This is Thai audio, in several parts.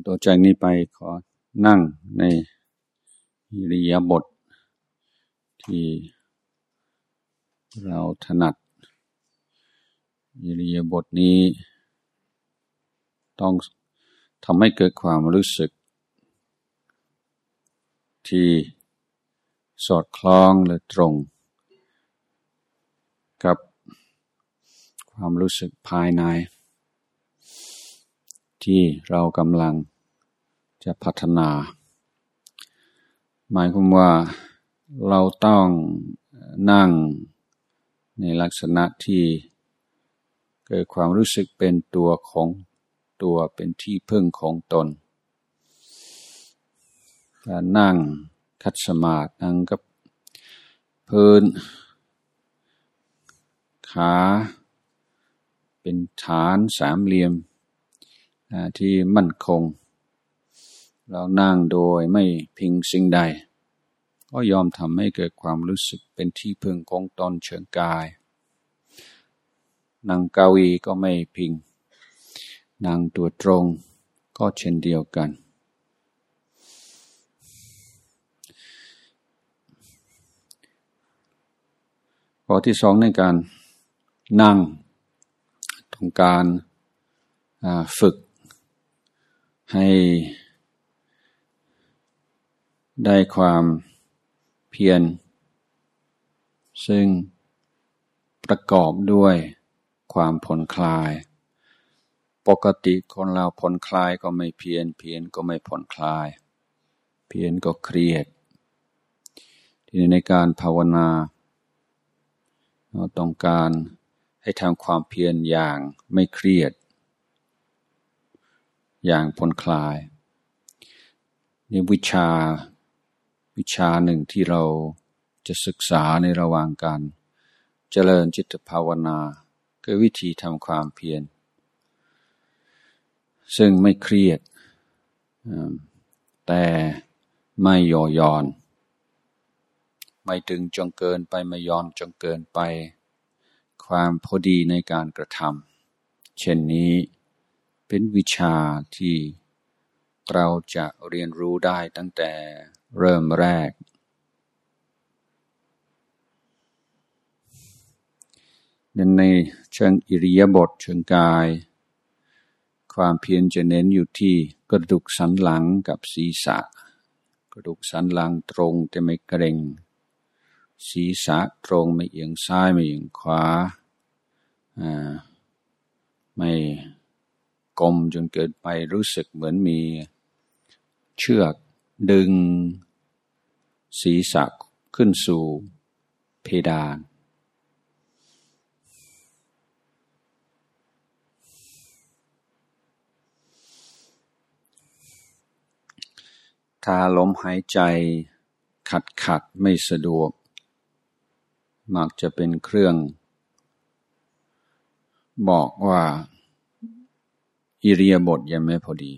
ต่อจากนี้ไปขอนั่งในอิริยาบถที่เราถนัดอิริยาบถนี้ต้องทำให้เกิดความรู้สึกที่สอดคล้องและตรงกับความรู้สึกภายในที่เรากำลังจะพัฒนาหมายความว่าเราต้องนั่งในลักษณะที่เกิดความรู้สึกเป็นตัวของตัวเป็นที่พึ่งของตนการนั่งคัดสมาธินั่งกับพื้นขาเป็นฐานสามเหลี่ยมที่มั่นคงเรานั่งโดยไม่พิงสิ่งใดก็ยอมทำให้เกิดความรู้สึกเป็นที่พึ่งของตนเชิงกายนั่งเก้าอี้ก็ไม่พิงนั่งตัวตรงก็เช่นเดียวกันข้อที่สองในการนั่งต้องการฝึกให้ได้ความเพียรซึ่งประกอบด้วยความผ่อนคลายปกติคนเราผ่อนคลายก็ไม่เพียรเพียรก็ไม่ผ่อนคลายเพียรก็เครียดทีนี้ในการภาวนาเราต้องการให้ทำความเพียรอย่างไม่เครียดอย่างผ่อนคลายนี่วิชาหนึ่งที่เราจะศึกษาในระหว่างการเจริญจิตภาวนาคือวิธีทำความเพียรซึ่งไม่เครียดแต่ไม่ย่อหย่อนไม่ตึงจนเกินไปไม่ย่อนจนเกินไปความพอดีในการกระทำเช่นนี้เป็นวิชาที่เราจะเรียนรู้ได้ตั้งแต่เริ่มแรกในเชิงอิริยาบถเชิงกายความเพียรจะเน้นอยู่ที่กระดูกสันหลังกับศีรษะกระดูกสันหลังตรงแต่ไม่เกร็งศีรษะตรงไม่เอียงซ้ายไม่เอียงขวาไม่กลมจนเกินไปรู้สึกเหมือนมีเชือกดึงศีรษะขึ้นสู่เพดานถ้าลมหายใจขัดไม่สะดวกมักจะเป็นเครื่องบอกว่าอิริยาบถยังไม่พอดี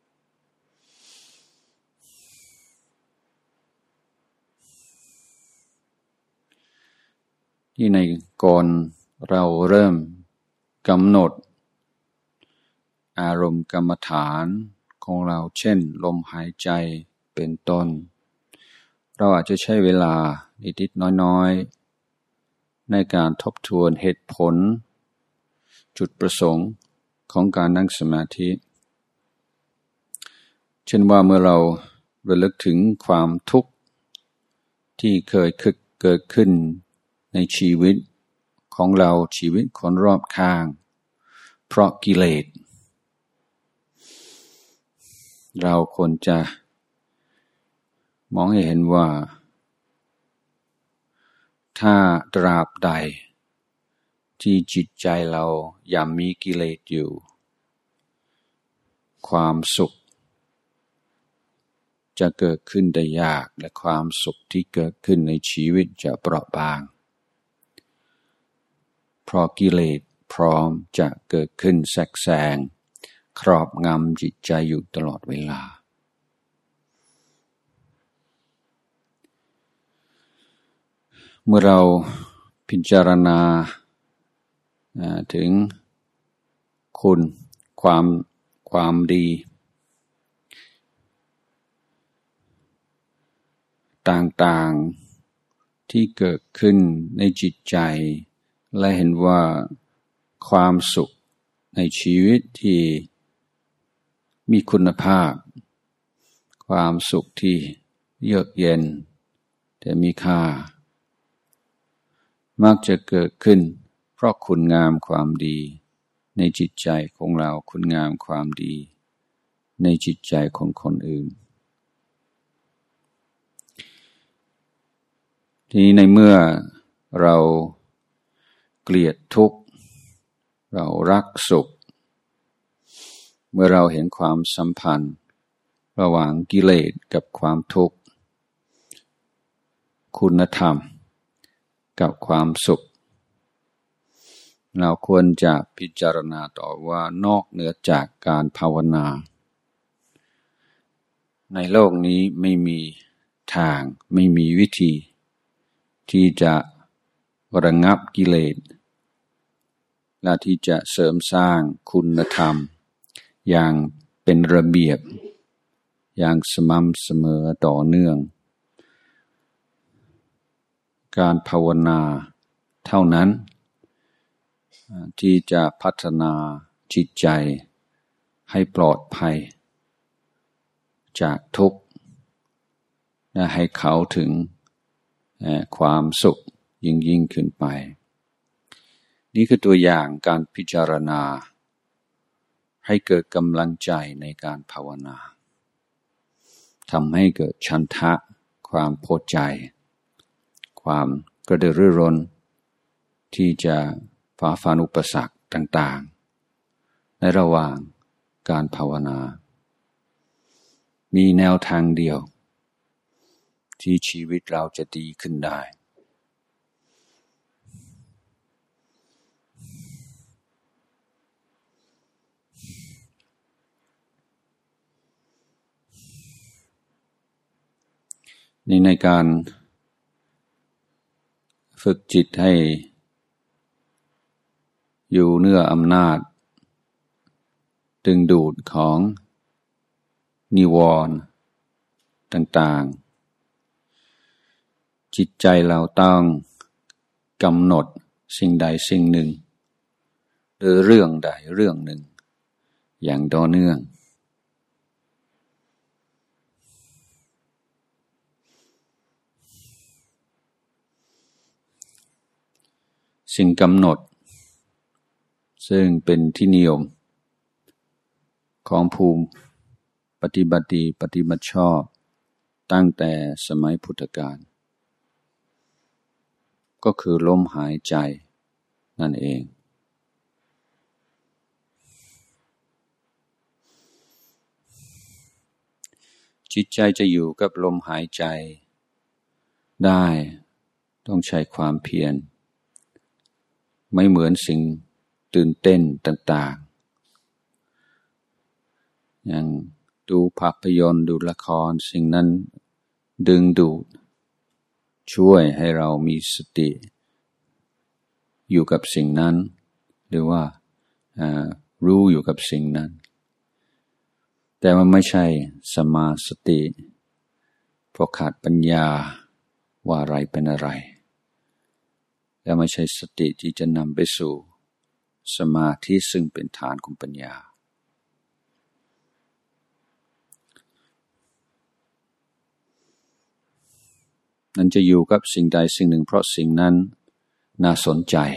ที่ในก่อนเราเริ่มกำหนดอารมณ์กรรมฐานของเราเช่นลมหายใจเป็นต้นเราอาจจะใช้เวลานิดๆน้อยๆในการทบทวนเหตุผลจุดประสงค์ของการนั่งสมาธิเช่นว่าเมื่อเราระลึกถึงความทุกข์ที่เคยเกิดขึ้นในชีวิตของเราชีวิตคนรอบข้างเพราะกิเลสเราควรจะมองให้เห็นว่าถ้าตราบใดที่จิตใจเรายังมีกิเลสอยู่ความสุขจะเกิดขึ้นได้ยากและความสุขที่เกิดขึ้นในชีวิตจะเปราะบางเพราะกิเลสพร้อมจะเกิดขึ้นแทรกแซงครอบงำจิตใจอยู่ตลอดเวลาเมื่อเราพิจารณาถึงคุณความดีต่างๆที่เกิดขึ้นในจิตใจและเห็นว่าความสุขในชีวิตที่มีคุณภาพความสุขที่เยือกเย็นแต่มีค่ามักจะเกิดขึ้นเพราะคุณงามความดีในจิตใจของเราคุณงามความดีในจิตใจของคนอื่นทีนี้ในเมื่อเราเกลียดทุกข์เรารักสุขเมื่อเราเห็นความสัมพันธ์ระหว่างกิเลสกับความทุกข์คุณธรรมกับความสุขเราควรจะพิจารณาต่อว่านอกเหนือจากการภาวนาในโลกนี้ไม่มีทางไม่มีวิธีที่จะระงับกิเลสและที่จะเสริมสร้างคุณธรรมอย่างเป็นระเบียบอย่างสม่ำเสมอต่อเนื่องการภาวนาเท่านั้นที่จะพัฒนาจิตใจให้ปลอดภัยจากทุกข์และให้เข้าถึงความสุขยิ่งขึ้นไปนี่คือตัวอย่างการพิจารณาให้เกิดกำลังใจในการภาวนาทำให้เกิดฉันทะความพอใจความกระตือรือร้นที่จะฝ่าฟันอุปสรรคต่างๆในระหว่างการภาวนามีแนวทางเดียวที่ชีวิตเราจะดีขึ้นได้นี่ในการฝึกจิตให้อยู่เหนืออำนาจดึงดูดของนิวรณ์ต่างๆจิตใจเราต้องกำหนดสิ่งใดสิ่งหนึ่งหรือเรื่องใดเรื่องหนึ่งอย่างต่อเนื่องสิ่งกำหนดซึ่งเป็นที่นิยมของภูมิปฏิบัติดีปฏิบัติชอบตั้งแต่สมัยพุทธกาลก็คือลมหายใจนั่นเองจิตใจจะอยู่กับลมหายใจได้ต้องใช้ความเพียรไม่เหมือนสิ่งตื่นเต้นต่างๆอย่างดูภาพยนตร์ดูละครสิ่งนั้นดึงดูดช่วยให้เรามีสติอยู่กับสิ่งนั้นหรือว่ารู้อยู่กับสิ่งนั้นแต่มันไม่ใช่สมาสติเพราะขาดปัญญาว่าอะไรเป็นอะไรและไม่ใช่สติที่จะนำไปสู่สมาธิซึ่งเป็นฐานของปัญญานั้นจะอยู่กับสิ่งใดสิ่งหนึ่งเพราะสิ่งนั้นน่าสนใจ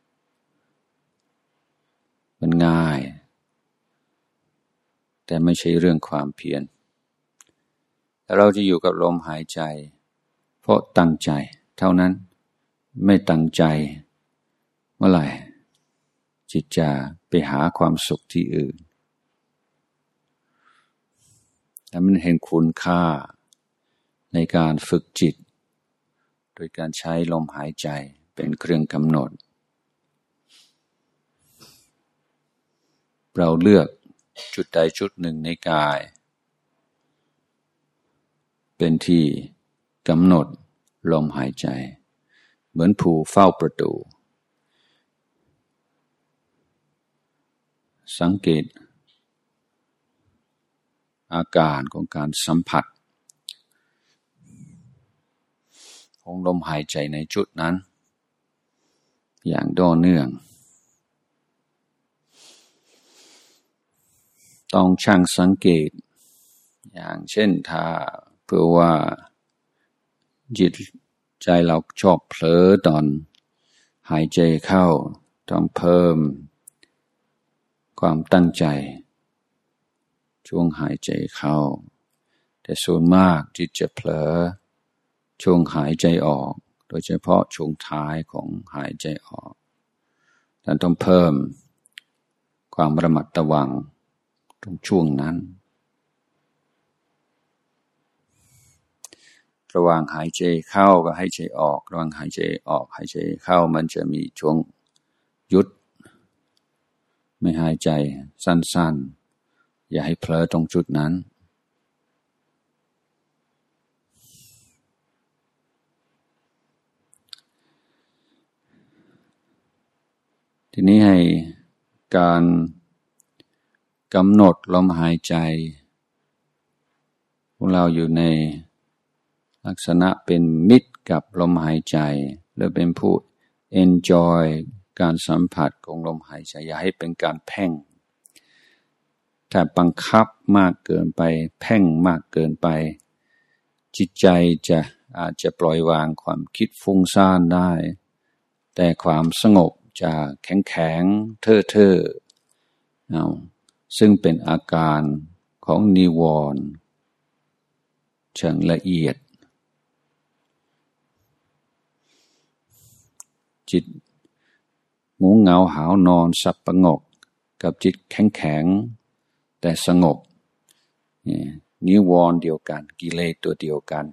มันง่ายแต่ไม่ใช่เรื่องความเพียรเราจะอยู่กับลมหายใจเพราะตั้งใจเท่านั้นไม่ตั้งใจเมื่อไหร่จิตจะไปหาความสุขที่อื่นแต่มันเห็นคุณค่าในการฝึกจิตโดยการใช้ลมหายใจเป็นเครื่องกำหนดเราเลือกจุดใดจุดหนึ่งในกายเป็นที่กำหนดลมหายใจเหมือนผู้เฝ้าประตูสังเกตอาการของการสัมผัสของลมหายใจในจุดนั้นอย่างต่อเนื่องต้องช่างสังเกตอย่างเช่นถ้าเพื่อว่าจิตใจเราชอบเผลอตอนหายใจเข้าต้องเพิ่มความตั้งใจช่วงหายใจเข้าแต่ส่วนมากจิตจะเผลอช่วงหายใจออกโดยเฉพาะช่วงท้ายของหายใจออกดังนั้นต้องเพิ่มความระมัดระวังตรงช่วงนั้นระหว่างหายใจเข้ากับหายใจออกระหว่างหายใจออกหายใจเข้ามันจะมีช่วงหยุดไม่หายใจสั้นๆอย่าให้เผลอตรงจุดนั้นทีนี้ให้การกำหนดลมหายใจของเราอยู่ในลักษณะเป็นมิตรกับลมหายใจหรือเป็นผู้ enjoy การสัมผัสของลมหายใจอย่าให้เป็นการเพ่งถ้าบังคับมากเกินไปเพ่งมากเกินไปจิตใจอาจจะปล่อยวางความคิดฟุ้งซ่านได้แต่ความสงบจะแข็งๆเท่อๆซึ่งเป็นอาการของนิวรณ์เชิงละเอียดจิตงูเหงาหาวนอนสับประงกกับจิตแข็งๆแต่สงบนิวรณ์เดียวกันกิเลสตัวเดียวกัน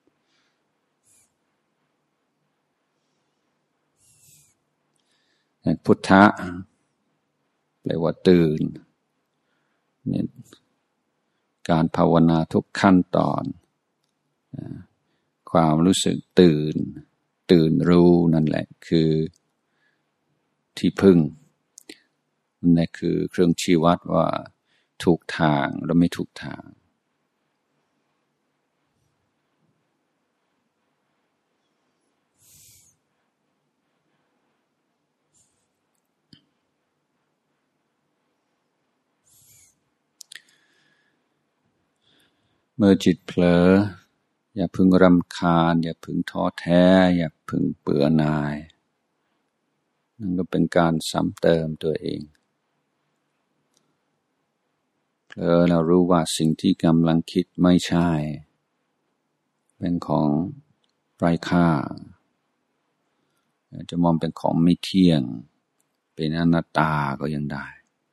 พุทธะแปลว่าตื่นเนี่ยการภาวนาทุกขั้นตอนความรู้สึกตื่นรู้นั่นแหละคือที่พึ่งนั่นคือเครื่องชี้วัดว่าถูกทางหรือไม่ถูกทางเมื่อจิตเผลออย่าพึงรำคาญอย่าพึงท้อแท้อย่าพึงเบื่อหน่ายนั่นก็เป็นการซ้ำเติมตัวเองเผลอเรารู้ว่าสิ่งที่กำลังคิดไม่ใช่เป็นของไร้ค่าจะมองเป็นของไม่เที่ยงเป็นอนัตตาก็ยังได้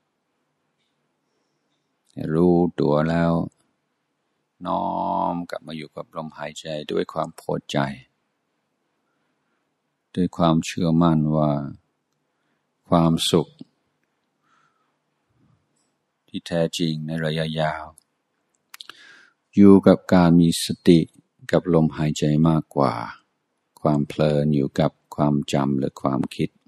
รู้ตัวแล้วน้อมกลับมาอยู่กับลมหายใจด้วยความพอใจด้วยความเชื่อมั่นว่าความสุขที่แท้จริงในระยะยาวอยู่กับการมีสติกับลมหายใจมากกว่าความเพลินอยู่กับความจำหรือความคิด